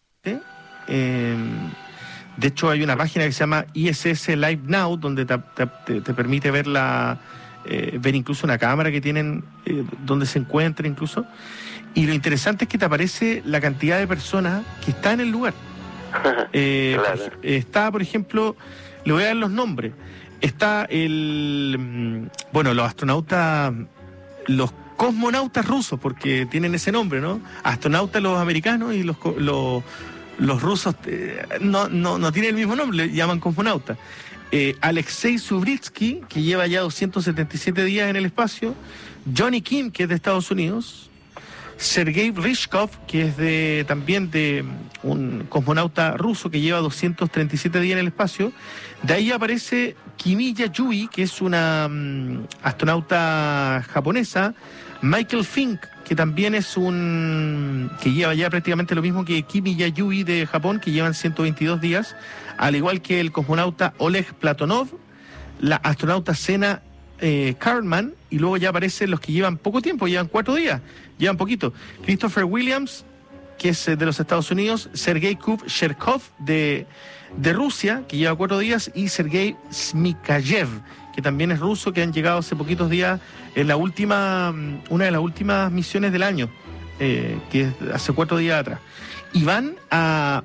De hecho, hay una página que se llama ISS Live Now, donde te permite ver ver incluso una cámara que tienen donde se encuentra incluso. Y lo interesante es que te aparece la cantidad de personas que está en el lugar. Claro. Está, por ejemplo, le voy a dar los nombres. Está los astronautas, los cosmonautas rusos, porque tienen ese nombre, ¿no? Astronautas los americanos, y los rusos no tienen el mismo nombre, le llaman cosmonautas. Alexei Subritsky, que lleva ya 277 días en el espacio. Johnny Kim, que es de Estados Unidos. Sergei Ryzhkov, que es también de un cosmonauta ruso que lleva 237 días en el espacio. De ahí aparece Kimiya Yui, que es una astronauta japonesa. Michael Fink, que también es que lleva ya prácticamente lo mismo que Kimiya Yui de Japón, que llevan 122 días, al igual que el cosmonauta Oleg Platonov, la astronauta Sena Karlman, y luego ya aparecen los que llevan poco tiempo, llevan 4 días, llevan poquito. Christopher Williams, que es de los Estados Unidos, Sergei Cherkov de Rusia, que lleva 4 días, y Sergei Smikayev, que también es ruso, que han llegado hace poquitos días en una de las últimas misiones del año, que es hace 4 días atrás. Y van a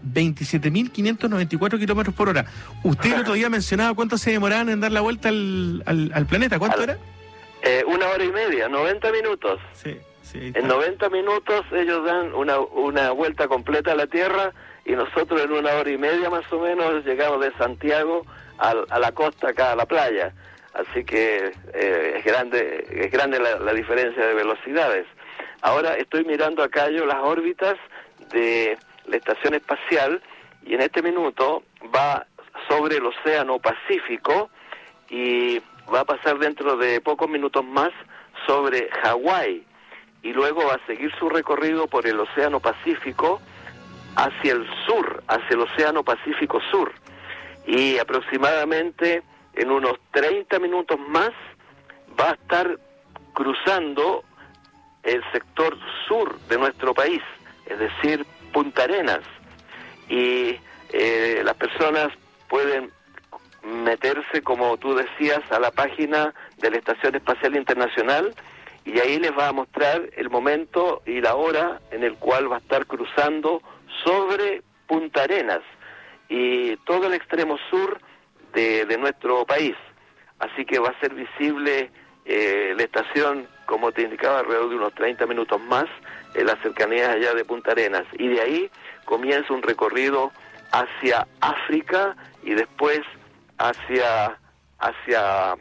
27.594 kilómetros por hora. Usted el otro día mencionaba cuánto se demoraban en dar la vuelta al planeta. ¿Cuánto era? 1 hora y media, 90 minutos. Sí, en 90 minutos ellos dan una vuelta completa a la Tierra, y nosotros en 1 hora y media más o menos llegamos de Santiago a la costa, acá a la playa. Así que es grande la diferencia de velocidades. Ahora estoy mirando acá yo las órbitas de la estación espacial, y en este minuto va sobre el Océano Pacífico y va a pasar dentro de pocos minutos más sobre Hawái, y luego va a seguir su recorrido por el Océano Pacífico hacia el sur, hacia el Océano Pacífico Sur, y aproximadamente en unos 30 minutos más va a estar cruzando el sector sur de nuestro país, es decir, Punta Arenas, y las personas pueden meterse, como tú decías, a la página de la Estación Espacial Internacional, y ahí les va a mostrar el momento y la hora en el cual va a estar cruzando sobre Punta Arenas y todo el extremo sur de nuestro país. Así que va a ser visible la estación, como te indicaba, alrededor de unos 30 minutos más en las cercanías allá de Punta Arenas, y de ahí comienza un recorrido hacia África y después hacia Asia,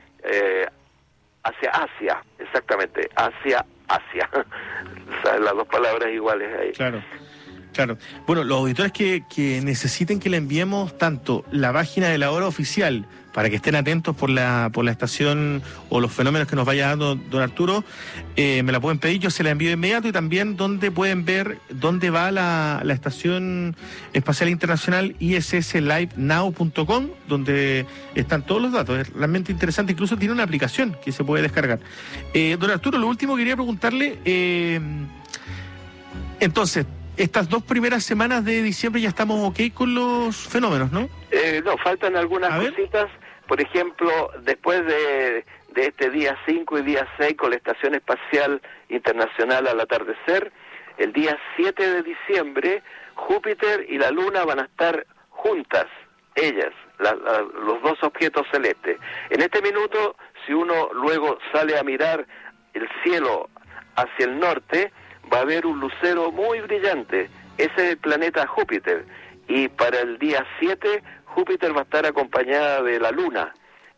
exactamente, hacia Asia. Las dos palabras iguales ahí. Claro. Bueno, los auditores que necesiten que le enviemos tanto la página de la hora oficial, para que estén atentos por la estación o los fenómenos que nos vaya dando don Arturo, me la pueden pedir, yo se la envío de inmediato, y también donde pueden ver dónde va la Estación Espacial Internacional, isslive.now.com, donde están todos los datos. Es realmente interesante, incluso tiene una aplicación que se puede descargar. Don Arturo, lo último que quería preguntarle, entonces, estas 2 primeras semanas de diciembre ya estamos ok con los fenómenos, ¿no? No, faltan algunas cositas. Por ejemplo, después de este día 5 y día 6 con la Estación Espacial Internacional al atardecer, el día 7 de diciembre, Júpiter y la Luna van a estar juntas, ellas, los dos objetos celestes. En este minuto, si uno luego sale a mirar el cielo hacia el norte, va a haber un lucero muy brillante. Ese es el planeta Júpiter. Y para el día 7, Júpiter va a estar acompañada de la Luna.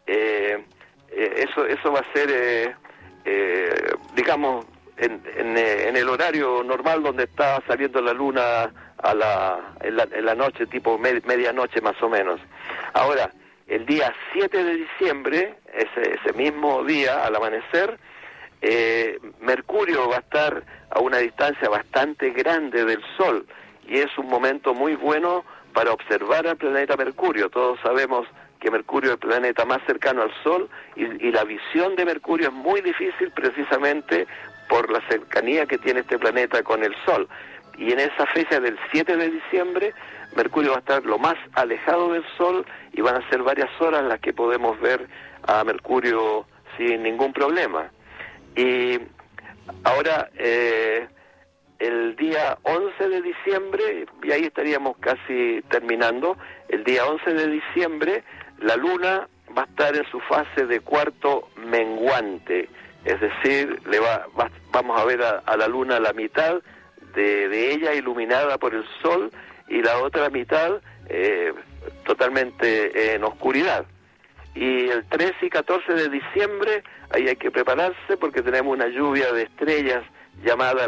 Eso va a ser, digamos, en el horario normal donde está saliendo la Luna en la noche, tipo medianoche más o menos. Ahora, el día 7 de diciembre, ese mismo día, al amanecer, Mercurio va a estar a una distancia bastante grande del Sol, y es un momento muy bueno para observar al planeta Mercurio. Todos sabemos que Mercurio es el planeta más cercano al Sol, y la visión de Mercurio es muy difícil precisamente por la cercanía que tiene este planeta con el Sol. Y en esa fecha del 7 de diciembre, Mercurio va a estar lo más alejado del Sol, y van a ser varias horas las que podemos ver a Mercurio sin ningún problema. Y ahora, el día 11 de diciembre, y ahí estaríamos casi terminando, el día 11 de diciembre, la Luna va a estar en su fase de cuarto menguante, es decir, vamos a ver a la Luna la mitad de ella iluminada por el Sol, y la otra mitad totalmente en oscuridad. Y el 13 y 14 de diciembre, ahí hay que prepararse porque tenemos una lluvia de estrellas llamada las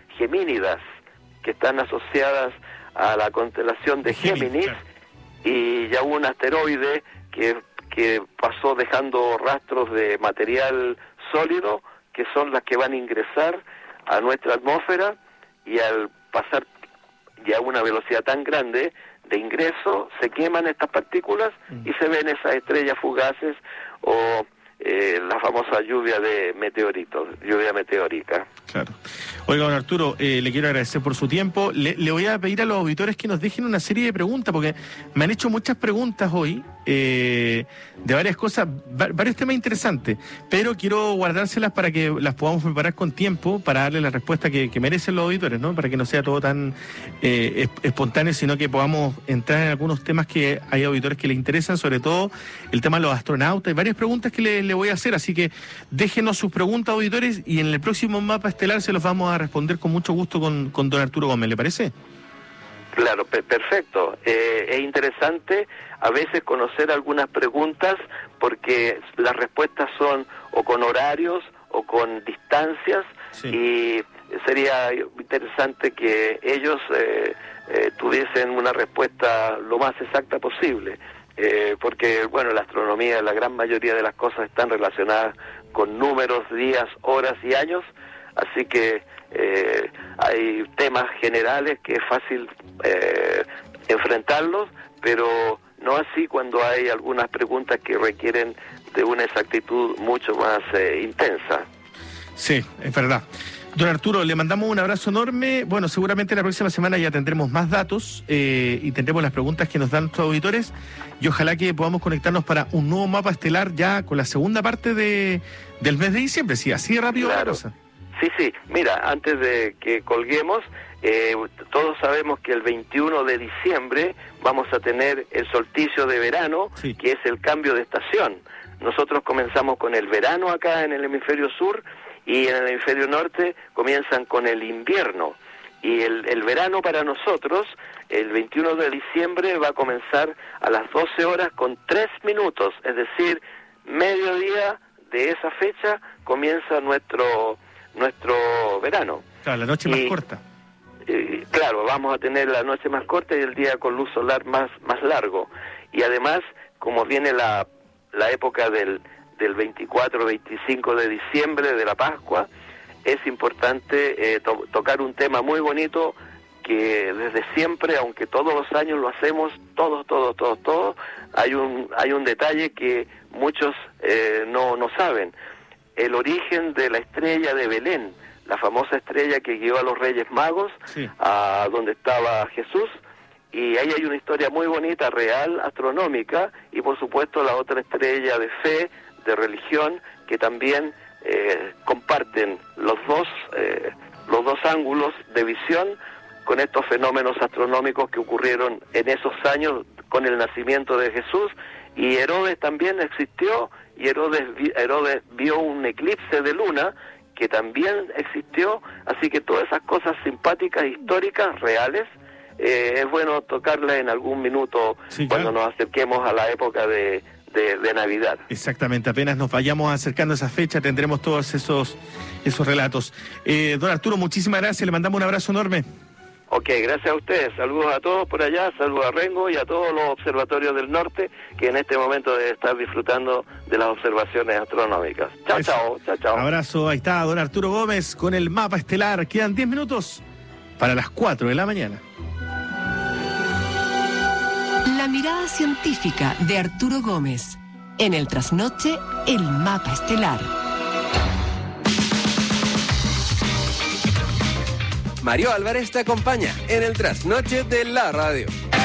gemínidas, que están asociadas a la constelación de Géminis, y ya hubo un asteroide que pasó dejando rastros de material sólido, que son las que van a ingresar a nuestra atmósfera, y al pasar ya a una velocidad tan grande de ingreso, se queman estas partículas y se ven esas estrellas fugaces o la famosa lluvia de meteoritos, lluvia meteórica. Claro. Oiga, don Arturo, le quiero agradecer por su tiempo. Le voy a pedir a los auditores que nos dejen una serie de preguntas, porque me han hecho muchas preguntas hoy de varias cosas, varios temas interesantes, pero quiero guardárselas para que las podamos preparar con tiempo, para darle la respuesta que merecen los auditores, ¿no? Para que no sea todo tan espontáneo, sino que podamos entrar en algunos temas que hay auditores que les interesan, sobre todo el tema de los astronautas. Hay varias preguntas que le voy a hacer, así que déjenos sus preguntas, auditores, y en el próximo Mapa Estelar se los vamos a responder con mucho gusto con don Arturo Gómez, ¿le parece? Claro, perfecto. Es interesante a veces conocer algunas preguntas, porque las respuestas son o con horarios o con distancias, y sería interesante que ellos tuviesen una respuesta lo más exacta posible. Porque, bueno, la astronomía, la gran mayoría de las cosas están relacionadas con números, días, horas y años, así que hay temas generales que es fácil enfrentarlos, pero no así cuando hay algunas preguntas que requieren de una exactitud mucho más intensa. Sí, es verdad. Don Arturo, le mandamos un abrazo enorme. Bueno, seguramente la próxima semana ya tendremos más datos y tendremos las preguntas que nos dan nuestros auditores, y ojalá que podamos conectarnos para un nuevo Mapa Estelar ya con la segunda parte del mes de diciembre. Sí, así de rápido la cosa. Sí, mira, antes de que colguemos, todos sabemos que el 21 de diciembre vamos a tener el solsticio de verano, que es el cambio de estación. Nosotros comenzamos con el verano acá en el hemisferio sur, y en el hemisferio norte comienzan con el invierno. Y el verano para nosotros, el 21 de diciembre, va a comenzar a las 12 horas con 3 minutos, es decir, mediodía de esa fecha comienza nuestro verano. Claro, la noche más corta. Claro, vamos a tener la noche más corta y el día con luz solar más largo. Y además, como viene la época del 24-25 de diciembre, de la Pascua, es importante tocar un tema muy bonito que desde siempre, aunque todos los años lo hacemos, todos, hay un detalle que muchos no saben. El origen de la estrella de Belén, la famosa estrella que guió a los Reyes Magos a donde estaba Jesús, y ahí hay una historia muy bonita, real, astronómica, y por supuesto la otra estrella de fe, de religión, que también comparten los dos ángulos de visión con estos fenómenos astronómicos que ocurrieron en esos años con el nacimiento de Jesús. Y Herodes también existió, y Herodes vio un eclipse de luna que también existió, así que todas esas cosas simpáticas, históricas, reales, es bueno tocarlas en algún minuto cuando nos acerquemos a la época de Navidad. Exactamente, apenas nos vayamos acercando a esa fecha tendremos todos esos relatos. Don Arturo, muchísimas gracias, le mandamos un abrazo enorme. Ok, gracias a ustedes, saludos a todos por allá, saludos a Rengo y a todos los observatorios del norte que en este momento deben estar disfrutando de las observaciones astronómicas. Chao. Abrazo, ahí está don Arturo Gómez con el Mapa Estelar. Quedan 10 minutos para las 4 de la mañana. La mirada científica de Arturo Gómez. En el trasnoche, el Mapa Estelar. Mario Álvarez te acompaña en el trasnoche de la radio.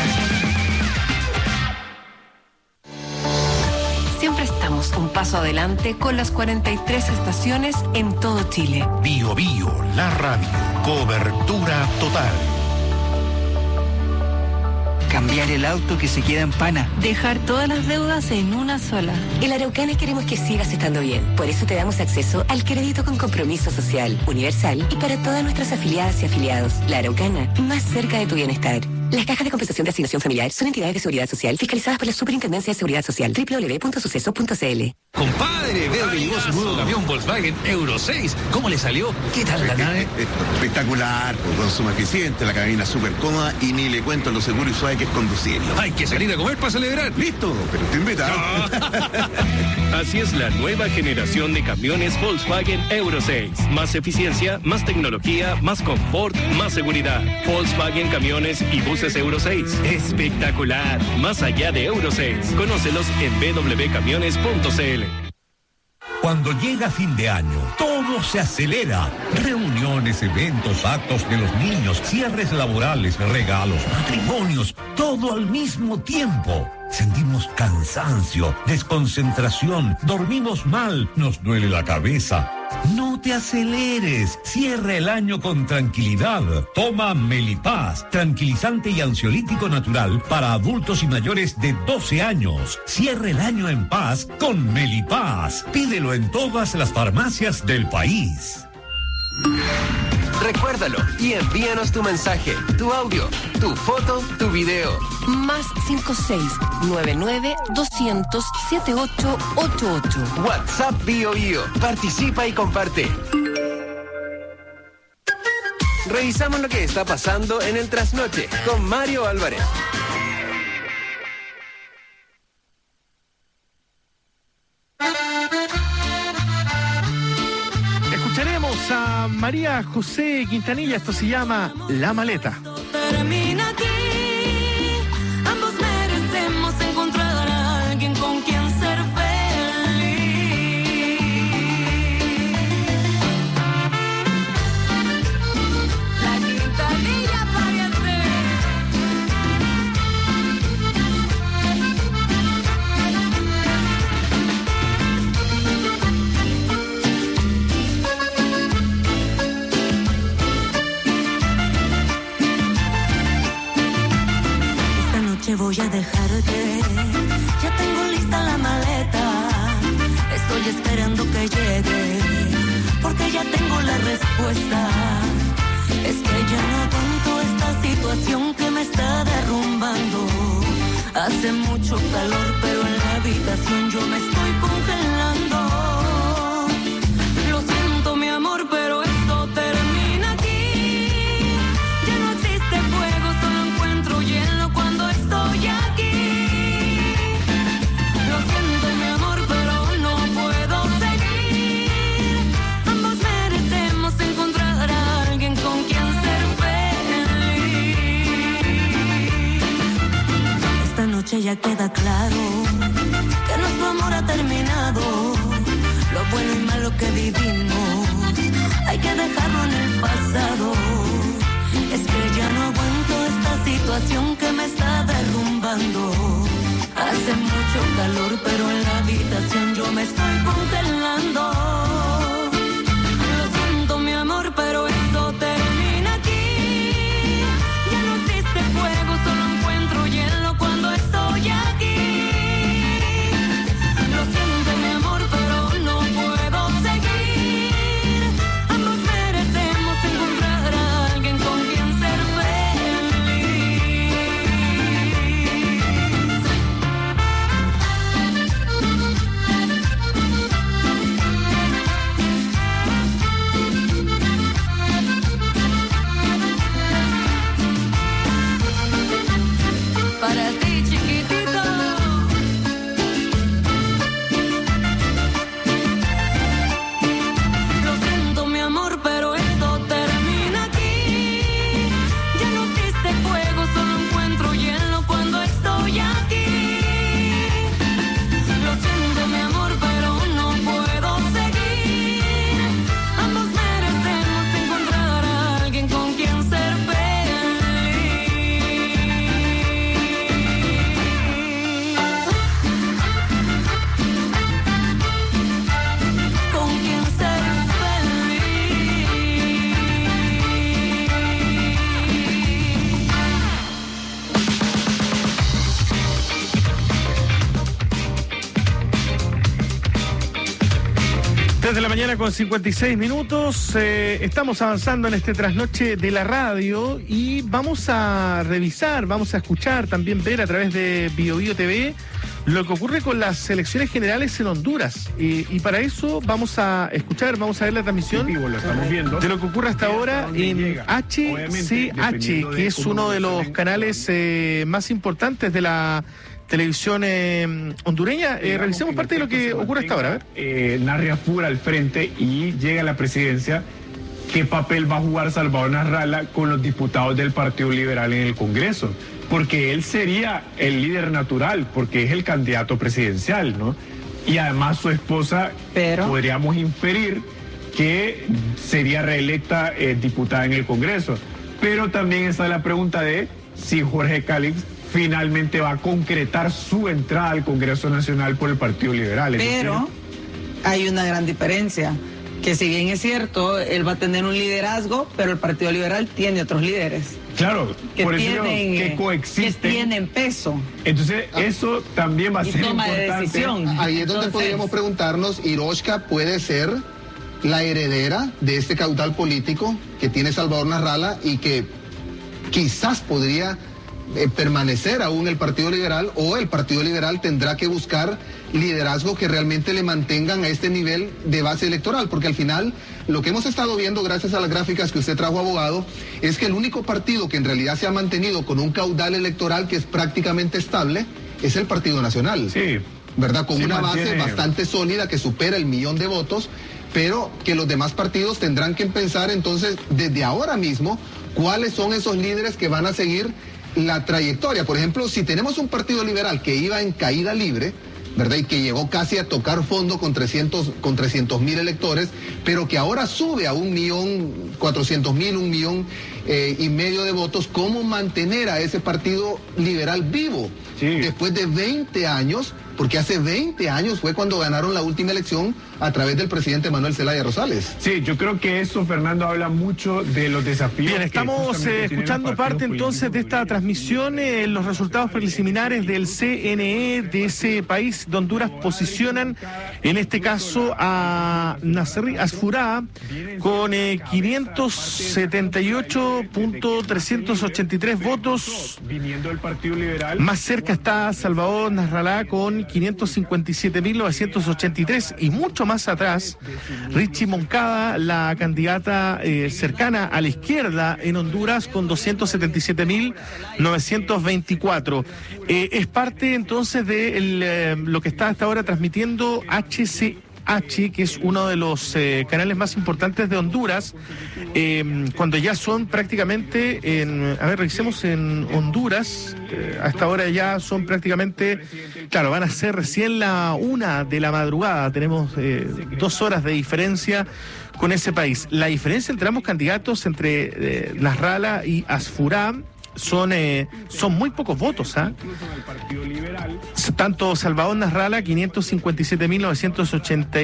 Siempre estamos un paso adelante con las 43 estaciones en todo Chile. Bio, la radio. Cobertura total. Cambiar el auto que se queda en pana. Dejar todas las deudas en una sola. En la Araucana queremos que sigas estando bien. Por eso te damos acceso al crédito con compromiso social, universal y para todas nuestras afiliadas y afiliados. La Araucana, más cerca de tu bienestar. Las cajas de compensación de asignación familiar son entidades de seguridad social fiscalizadas por la Superintendencia de Seguridad Social. www.suceso.cl. Compadre, veo que llegó su nuevo camión Volkswagen Euro 6. ¿Cómo le salió? ¿Qué tal la nave? Espectacular, con consumo eficiente, la cabina súper cómoda y ni le cuento lo seguro y suave que es conducirlo. Hay que salir a comer para celebrar. Listo, pero te invita. Así es la nueva generación de camiones Volkswagen Euro 6. Más eficiencia, más tecnología, más confort, más seguridad. Volkswagen Camiones y Buses Euro 6. Espectacular. Más allá de Euro 6. Conócelos en www.camiones.cl. Cuando llega fin de año, todo se acelera. Reuniones, eventos, actos de los niños, cierres laborales, regalos, matrimonios, todo al mismo tiempo. Sentimos cansancio, desconcentración, dormimos mal, nos duele la cabeza. No te aceleres, cierra el año con tranquilidad. Toma Melipaz, tranquilizante y ansiolítico natural para adultos y mayores de 12 años. Cierra el año en paz con Melipaz. Pídelo en todas las farmacias del país. Recuérdalo y envíanos tu mensaje, tu audio, tu foto, tu video. Más 56-99-200-7888. WhatsApp Bio Bio. Participa y comparte. Revisamos lo que está pasando en el Trasnoche con Mario Álvarez. Escucharemos a María José Quintanilla, esto se llama La Maleta. Termina aquí, ambos merecemos encontrar a alguien con quien ser feliz. La Quintanilla pariente. Voy a dejarte, ya tengo lista la maleta, estoy esperando que llegue, porque ya tengo la respuesta. Es que ya no aguanto esta situación que me está derrumbando. Hace mucho calor, pero en la habitación yo me estoy congelando. Lo siento, mi amor, pero esto termina aquí. Ya no existe fuego, solo encuentro hielo cuando estoy aquí. Lo siento, mi amor, pero no puedo seguir. Ambos merecemos encontrar a alguien con quien ser feliz. Esta noche ya queda claro que nuestro amor ha terminado. Lo bueno y malo que vivimos hay que dejarlo en el pasado. Es que ya no aguanto esta situación que me está derrumbando. Hace mucho calor, pero en la habitación yo me estoy congelando. Lo siento, mi amor, pero esto termina aquí. Ya no existe fuego, solo encuentro hielo cuando estoy aquí. Lo siento, mi amor, pero no puedo seguir. Ambos merecemos encontrar a alguien con quien ser feliz. 3 de la mañana con 56 minutos. Estamos avanzando en este trasnoche de la radio y vamos a revisar, vamos a escuchar, también ver a través de BioBio TV lo que ocurre con las elecciones generales en Honduras. Y para eso vamos a escuchar, vamos a ver la transmisión de lo que ocurre hasta ahora en HCH, que es uno de los canales más importantes de la televisión hondureña. Revisemos parte de lo que ocurre hasta ahora. Narri Afura al frente y llega a la presidencia. ¿Qué papel va a jugar Salvador Nasralla con los diputados del Partido Liberal en el Congreso? Porque él sería el líder natural, porque es el candidato presidencial, ¿no? Y además su esposa, podríamos inferir que sería reelecta diputada en el Congreso. Pero también está la pregunta de si Jorge Calix finalmente va a concretar su entrada al Congreso Nacional por el Partido Liberal. Pero hay una gran diferencia, que si bien es cierto, él va a tener un liderazgo, pero el Partido Liberal tiene otros líderes. Claro, que por eso tienen, que coexisten. Que tienen peso. Entonces, eso también va a ser toma importante. De decisión. Ahí es donde podríamos preguntarnos, ¿Hiroshka puede ser la heredera de este caudal político que tiene Salvador Nasralla y que quizás podría permanecer aún el Partido Liberal, o el Partido Liberal tendrá que buscar liderazgo que realmente le mantengan a este nivel de base electoral? Porque al final lo que hemos estado viendo, gracias a las gráficas que usted trajo, abogado, es que el único partido que en realidad se ha mantenido con un caudal electoral que es prácticamente estable es el Partido Nacional. Sí. ¿Verdad? Con una mantiene base bastante sólida que supera el 1.000.000 de votos, pero que los demás partidos tendrán que pensar entonces desde ahora mismo cuáles son esos líderes que van a seguir la trayectoria. Por ejemplo, si tenemos un Partido Liberal que iba en caída libre, ¿verdad? Y que llegó casi a tocar fondo con 300.000 electores, pero que ahora sube a 1.400.000, 1.5 million de votos, ¿cómo mantener a ese Partido Liberal vivo? Sí. Después de 20 años, porque hace 20 años fue cuando ganaron la última elección a través del presidente Manuel Zelaya Rosales. Sí, yo creo que eso, Fernando, habla mucho de los desafíos. Bien, estamos escuchando parte entonces de esta transmisión. Los resultados preliminares del CNE de ese país de Honduras posicionan en este caso a Nasri Asfurá con 578.383 votos. Viniendo del Partido Liberal. Más cerca está Salvador Nasralla con 557.983 y mucho más atrás Richie Moncada, la candidata cercana a la izquierda en Honduras, con 277.924. Es parte entonces de lo que está hasta ahora transmitiendo HCH, que es uno de los canales más importantes de Honduras, cuando ya son prácticamente revisemos en Honduras, hasta ahora ya son prácticamente, claro, van a ser recién la 1 de la madrugada, tenemos 2 horas de diferencia con ese país. La diferencia entre ambos candidatos, entre Nasralla y Asfurá, son muy pocos votos, ¿ah? Tanto Salvador Nasralla, 557.980